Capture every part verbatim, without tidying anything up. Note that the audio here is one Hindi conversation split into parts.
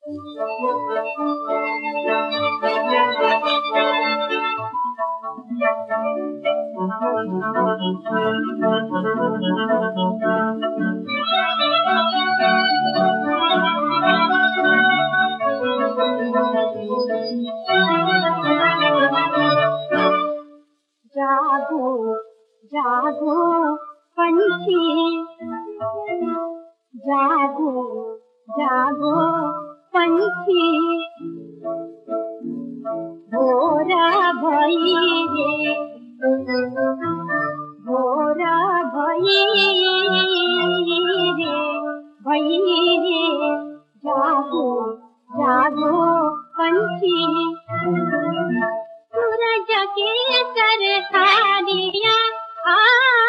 जागो जागो पंछी, जागो जागो पंछी, भोरा भई रे, भोरा भई रे, भई रे, जागो जागो पंछी, सूरज के तरकारियाँ आ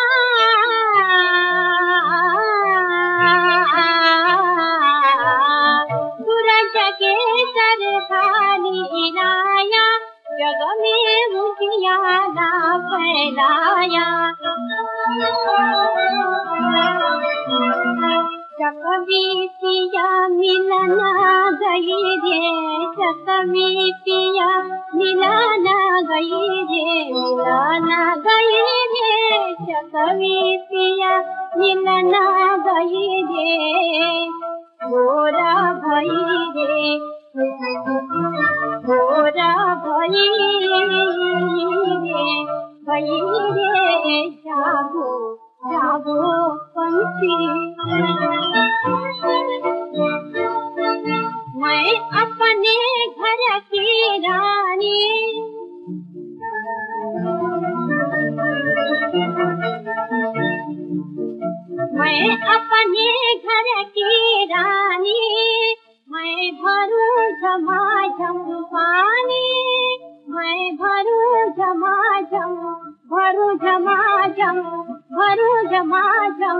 सूरज के तरकारियाँ जग में उजियारा फैलाया। चकवी पिया मिलना गई रे, चकवी पिया मिलना गई रे, मिलना गई रे, चकवी पिया मिलना गई रे, भोरा भई रे, भोरा भई रे, भई रे, जागो जागो पंछी। मैं अपने घर की रानी, मैं अपने घर की रानी, मैं भरूं झमाझम पानी, मैं भरूं झमाझम, भरूं झमाझम, भरूं झमाझम,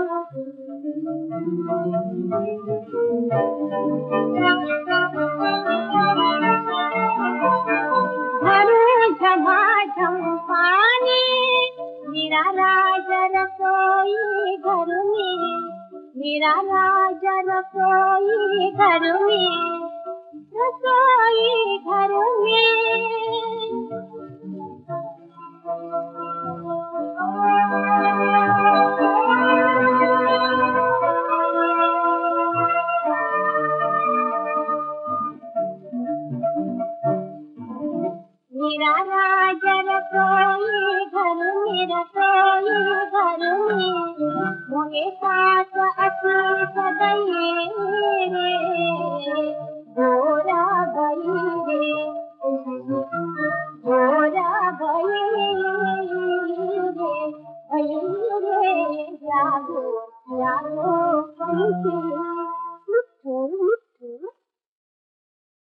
भरूं झमाझम पानी। मेरा राज रसोई घर में, मेरा राज रसोई घर में, रसोई घर में। मेरा राज रसोई घर में, रसोई घर में, मोगे साथ अति सदैये रे, भोरा भई रे, भोरा भई रे, भई रे, जागो जागो पंछी।